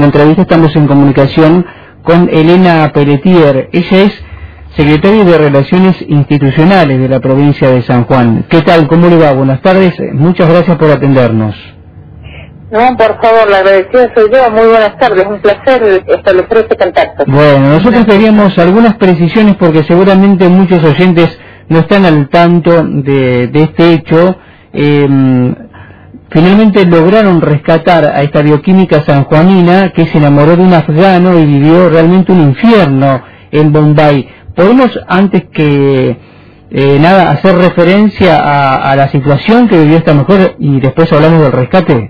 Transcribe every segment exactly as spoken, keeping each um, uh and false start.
la entrevista estamos en comunicación con Elena Pelletier. Ella es secretaria de Relaciones Institucionales de la provincia de San Juan. ¿Qué tal? ¿Cómo le va? Buenas tardes. Muchas gracias por atendernos. No, por favor, la agradecida soy yo. Muy buenas tardes. Un placer establecer este contacto. Bueno, nosotros queríamos algunas precisiones porque seguramente muchos oyentes no están al tanto de, de este hecho. Eh, finalmente lograron rescatar a esta bioquímica sanjuanina que se enamoró de un afgano y vivió realmente un infierno en Bombay. ¿Podemos, antes que eh, nada, hacer referencia a, a la situación que vivió esta mujer y después hablamos del rescate?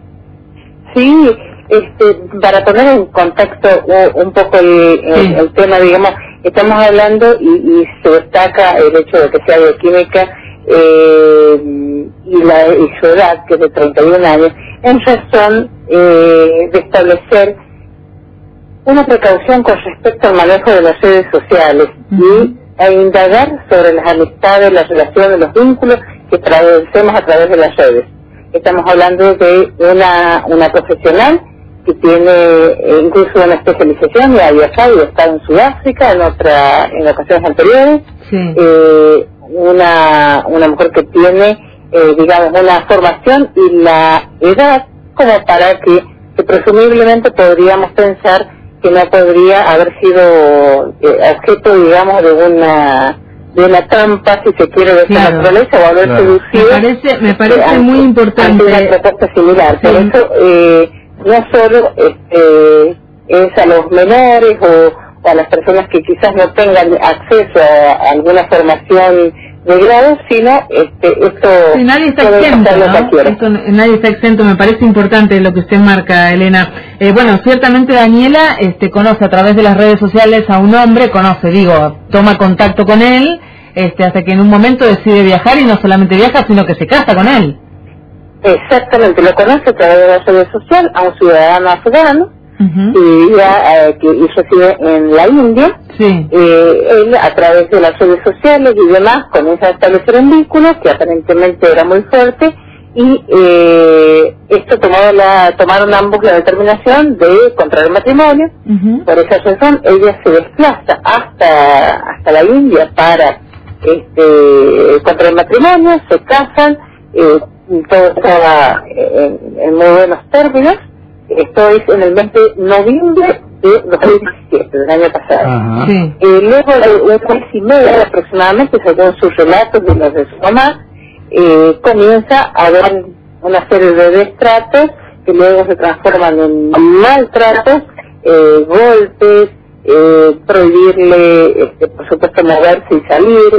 Sí, este, para poner en contexto un poco el, el, sí. el tema, digamos, estamos hablando y, y se destaca el hecho de que sea bioquímica eh, y, la, y su edad, que es de treinta y un años, en razón eh, de establecer una precaución con respecto al manejo de las redes sociales uh-huh. y a indagar sobre las amistades, las relaciones, los vínculos que establecemos a través de las redes. Estamos hablando de una una profesional que tiene eh, incluso una especialización y ha viajado y ha estado en Sudáfrica en otra en ocasiones anteriores. Sí. Eh, una una mujer que tiene, eh, digamos, una formación y la edad como para que, que presumiblemente podríamos pensar que no podría haber sido eh, objeto, digamos, de una de una trampa, si se quiere, de esta claro, naturaleza, o haber claro. seducido. Me parece, me parece ante, muy importante. Ante una propuesta similar. Sí. Por eso, eh, no solo este, es a los menores o, o a las personas que quizás no tengan acceso a alguna formación de grado, sino este, esto... Sí, nadie está exento, ¿no? Esto, nadie está exento, me parece importante lo que usted marca, Elena. Eh, bueno, ciertamente Daniela este, conoce a través de las redes sociales a un hombre, conoce, digo, toma contacto con él, este, hasta que en un momento decide viajar y no solamente viaja, sino que se casa con él. Exactamente, lo conoce a través de las redes sociales a un ciudadano afgano, Uh-huh. y ya, eh, que y reside en la India. Sí. Eh, él a través de las redes sociales y demás comienza a establecer un vínculo que aparentemente era muy fuerte y eh, esto tomó la, tomaron ambos la determinación de contraer matrimonio. Uh-huh. Por esa razón ella se desplaza hasta hasta la India para este contraer matrimonio, se casan, eh, todo estaba en, en muy buenos términos. Esto es en el mes de noviembre de dos mil diecisiete, del año pasado. Sí. Eh, luego de un mes y medio aproximadamente, según sus relatos y los de su mamá, eh, comienza a haber una serie de destratos que luego se transforman en maltratos, eh, golpes, eh, prohibirle, este, por supuesto, moverse y salir,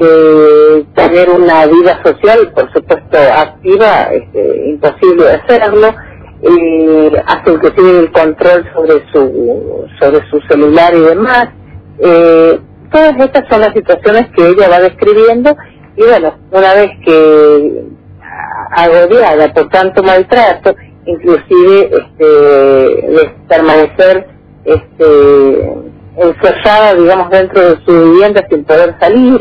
eh, tener una vida social, por supuesto, activa, este, imposible de hacerlo. Eh, hace inclusive el control sobre su sobre su celular y demás. Eh, todas estas son las situaciones que ella va describiendo y bueno, una vez que agobiada por tanto maltrato, inclusive este, de permanecer este, encerrada, digamos, dentro de su vivienda sin poder salir,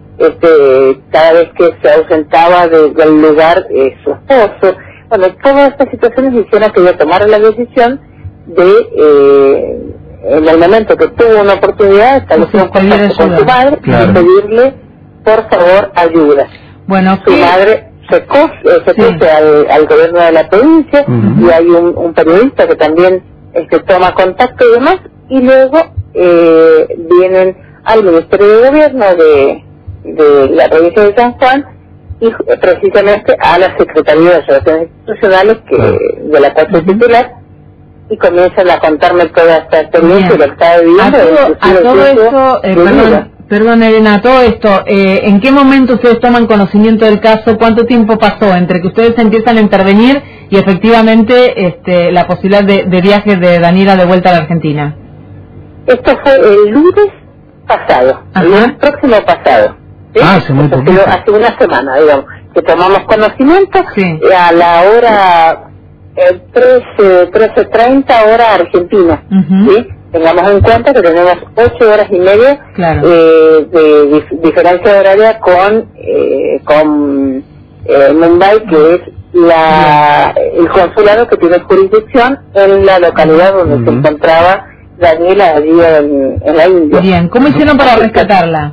este, cada vez que se ausentaba de, del lugar eh, su esposo. Bueno, todas estas situaciones hicieron que ella tomara la decisión de, eh, en el momento que tuvo una oportunidad, de establecer un contacto con su madre claro. y pedirle, por favor, ayuda. Bueno, su ¿qué? madre se cose, se sí. cose al, al gobierno de la provincia uh-huh. y hay un, un periodista que también este, toma contacto y demás, y luego eh, vienen al Ministerio de Gobierno de, de la provincia de San Juan y precisamente a la Secretaría de Relaciones Institucionales que, de la cual soy titular, y comienzan a contarme toda esta experiencia y lo que estaba viviendo. A todo, a todo esto, eh, perdón, perdón Elena, a todo esto, eh, ¿en qué momento ustedes toman conocimiento del caso? ¿Cuánto tiempo pasó entre que ustedes empiezan a intervenir y efectivamente este, la posibilidad de, de viaje de Daniela de vuelta a la Argentina? Esto fue el lunes pasado, Ajá. el lunes próximo pasado. ¿Sí? Ah, hace muy poquito. Hace una semana, digamos, que tomamos conocimiento sí. a la hora eh, trece treinta hora argentina. Uh-huh. ¿Sí? Tengamos en cuenta que tenemos ocho horas y media claro. eh, de dif- diferencia horaria con eh, con eh, Mumbai, que es la, el consulado que tiene jurisdicción en la localidad donde uh-huh. se encontraba Daniela allí en, en la India. Bien, ¿cómo hicieron para rescatarla?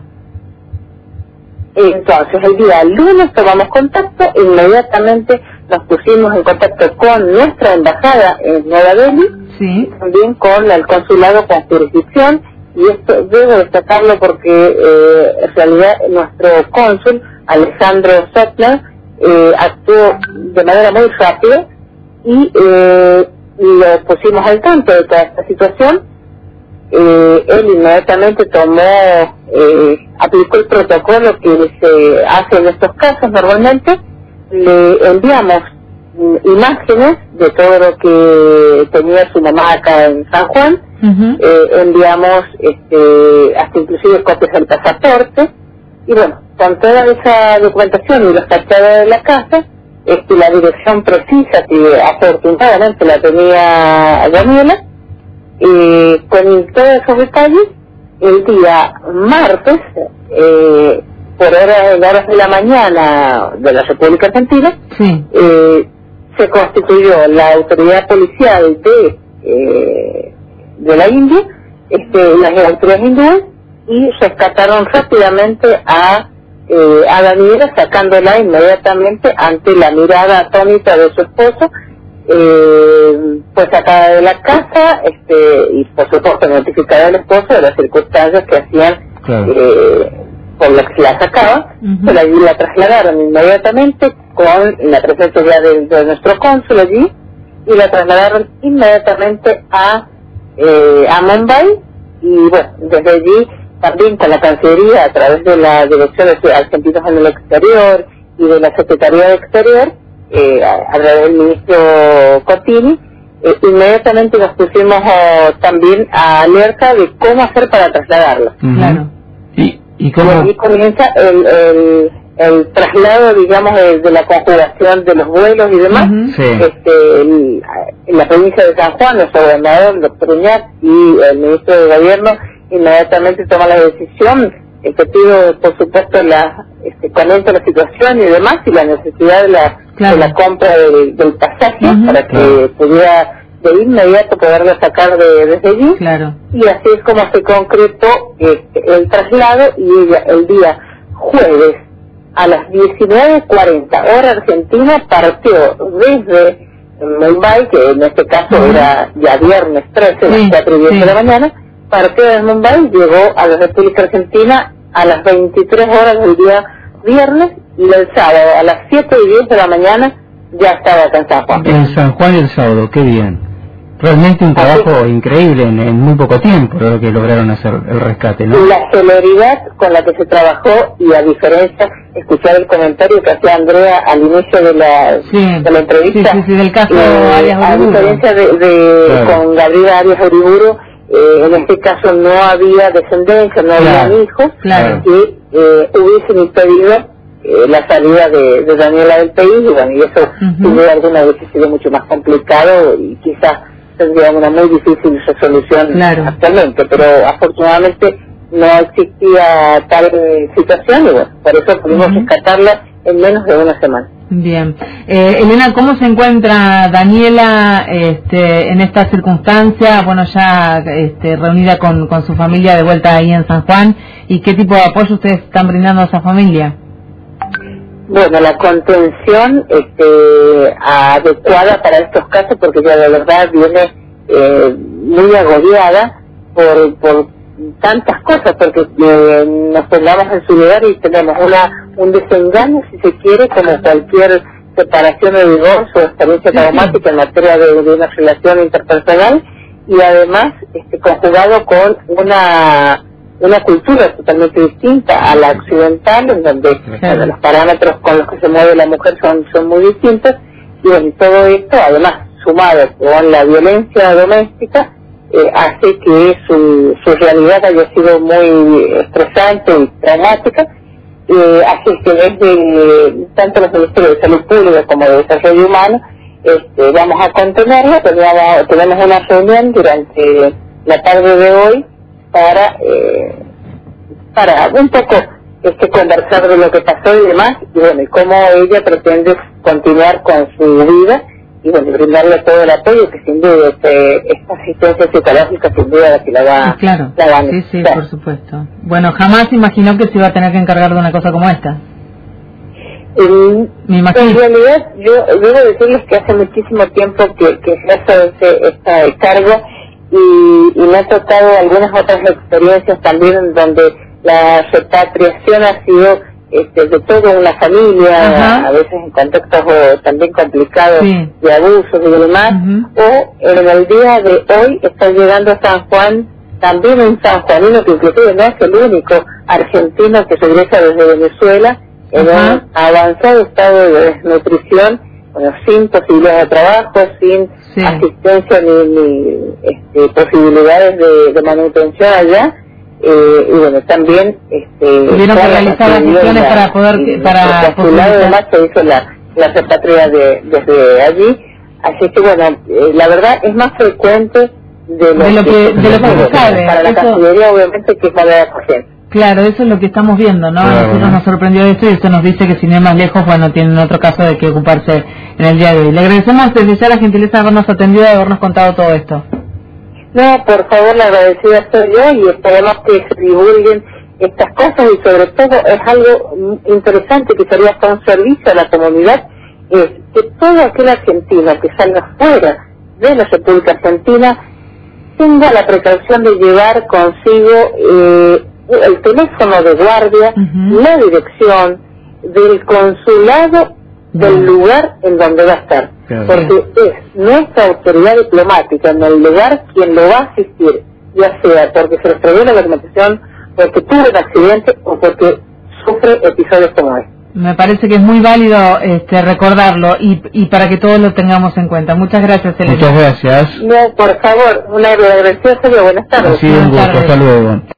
Entonces el día lunes tomamos contacto, inmediatamente nos pusimos en contacto con nuestra embajada en Nueva Delhi, sí. y también con el consulado con jurisdicción, y esto debo destacarlo porque eh, en realidad nuestro cónsul Alejandro Sotner eh, actuó de manera muy rápida y eh, lo pusimos al tanto de toda esta situación. Eh, él inmediatamente tomó, eh, aplicó el protocolo que se hace en estos casos normalmente. Le enviamos mm, imágenes de todo lo que tenía su mamá acá en San Juan, uh-huh. eh, enviamos este, hasta inclusive copias del pasaporte, y bueno, con toda esa documentación y los tachados de la casa, este, la dirección precisa que afortunadamente la tenía Daniela, eh, con todos esos detalles, el día martes, eh, por horas, horas de la mañana de la República Argentina, sí. eh, se constituyó la autoridad policial de eh, de la India, este, las autoridades hindúes, y rescataron rápidamente a eh, a Daniela, sacándola inmediatamente ante la mirada atónita de su esposo, eh, pues sacada de la casa, este, y por supuesto notificada al esposo de las circunstancias que hacían claro. eh, por la que la sacaba, uh-huh. pero allí la trasladaron inmediatamente con la presencia ya de, de nuestro cónsul allí, y la trasladaron inmediatamente a eh, a Mumbai, y bueno, desde allí también con la Cancillería, a través de la Dirección de Argentinos en el Exterior y de la Secretaría de Exterior, eh, a, a través del ministro Cotini, eh, inmediatamente nos pusimos oh, también a alerta de cómo hacer para trasladarla. Uh-huh. Claro. ¿Y, y cómo? Y allí comienza el, el, el traslado, digamos, de, de la conjugación de los vuelos y demás. Uh-huh. Sí. Este, el, en la provincia de San Juan, nuestro gobernador, el doctor Uñac, y el ministro de Gobierno inmediatamente toma la decisión, este, pido por supuesto la, este, comenta la situación y demás, y la necesidad de la, claro. de la compra del, del pasaje, uh-huh. para que uh-huh. pudiera de inmediato poderla sacar de, desde allí, claro. y así es como se concretó este, el traslado, y ella el día jueves a las diecinueve cuarenta hora argentina partió desde Mumbai, que en este caso uh-huh. era ya viernes trece, sí, las cuatro y diez sí. de la mañana, partió de Mumbai, llegó a la República Argentina a las veintitrés horas del día viernes, y el sábado a las siete y diez de la mañana ya estaba acá en San Juan. En San Juan el sábado, qué bien. Realmente un trabajo Así, increíble en, en muy poco tiempo, lo que lograron hacer el rescate, ¿no? La celeridad con la que se trabajó, y a diferencia, escuchar el comentario que hacía Andrea al inicio de la, sí, de la entrevista, sí, sí, sí, del caso eh, Arias a diferencia de, de claro. con Gabriela Arias Uriburu, eh, en este caso no había descendencia, no claro. había hijos, claro. que eh, hubiesen impedido eh, la salida de, de Daniela del país, y bueno, y eso uh-huh. sin duda alguna hubiese sido mucho más complicado, y quizás tendría una muy difícil resolución claro. actualmente, pero afortunadamente no existía tal situación, y bueno, por eso pudimos uh-huh. rescatarla en menos de una semana. Bien. Eh, Elena, ¿cómo se encuentra Daniela este, en esta circunstancia? Bueno, ya este, reunida con, con su familia de vuelta ahí en San Juan, ¿y qué tipo de apoyo ustedes están brindando a esa familia? Bueno, la contención este, adecuada para estos casos, porque ya de verdad viene eh, muy agobiada por, por tantas cosas, porque eh, nos pongamos en su lugar y tenemos una un desengaño, si se quiere, como cualquier separación o divorcio o experiencia traumática en materia de, de una relación interpersonal, y además este, conjugado con una una cultura totalmente distinta a la occidental, en donde bueno, los parámetros con los que se mueve la mujer son son muy distintos, y bueno, todo esto además sumado con la violencia doméstica eh, hace que su, su realidad haya sido muy estresante y traumática. Eh, así que desde tanto los ministerios de Salud Pública como de Desarrollo Humano este, vamos a contenerla. Tenemos, tenemos una reunión durante la tarde de hoy para eh, para un poco este, conversar de lo que pasó y demás, y bueno, y cómo ella pretende continuar con su vida, y bueno, brindarle todo el apoyo que sin duda este, esta asistencia psicológica sin duda que la va, claro. la va a necesitar. Sí, sí, por supuesto. Bueno, jamás imaginó que se iba a tener que encargar de una cosa como esta. En, en realidad, yo debo decirles que hace muchísimo tiempo que, que ejerzo este, este cargo y, y me ha tocado algunas otras experiencias también donde la repatriación ha sido este, de toda una familia, ajá, a veces en contextos oh, también complicados, sí, de abusos y demás, uh-huh, o en el día de hoy está llegando a San Juan también un sanjuanino que inclusive no es el único argentino que regresa desde Venezuela en uh-huh. un avanzado estado de desnutrición, bueno, sin posibilidades de trabajo, sin sí. asistencia ni, ni este, posibilidades de, de manutención allá, eh, y bueno, también este, tuvieron que realizar las gestiones para poder y, para a su lado además se hizo la, la repatria de, desde allí, así que bueno, eh, la verdad es más frecuente de lo, de lo que, que, de lo que se sabe. Para la eso... Cancillería obviamente que es manera de acoger. Claro, eso es lo que estamos viendo, ¿no? Claro. A nosotros nos sorprendió esto y eso nos dice que sin ir más lejos, bueno, tienen otro caso de que ocuparse en el día de hoy. Le agradecemos desde ya la gentileza de habernos atendido y de habernos contado todo esto. No, por favor, la agradecida soy yo y esperemos que se divulguen estas cosas y sobre todo es algo interesante que sería hasta un servicio a la comunidad, es que todo aquel argentino que salga fuera de la República Argentina tenga la precaución de llevar consigo eh, el teléfono de guardia, uh-huh, la dirección del consulado del uh-huh. lugar en donde va a estar, claro, porque es nuestra autoridad diplomática en el lugar quien lo va a asistir, ya sea porque se le extravió la documentación, porque tuvo un accidente o porque sufre episodios como este. Me parece que es muy válido este, recordarlo y, y para que todos lo tengamos en cuenta. Muchas gracias, Elena. Muchas gracias. No, por favor, una agradecida, buenas tardes. Sí, un gusto, hasta luego.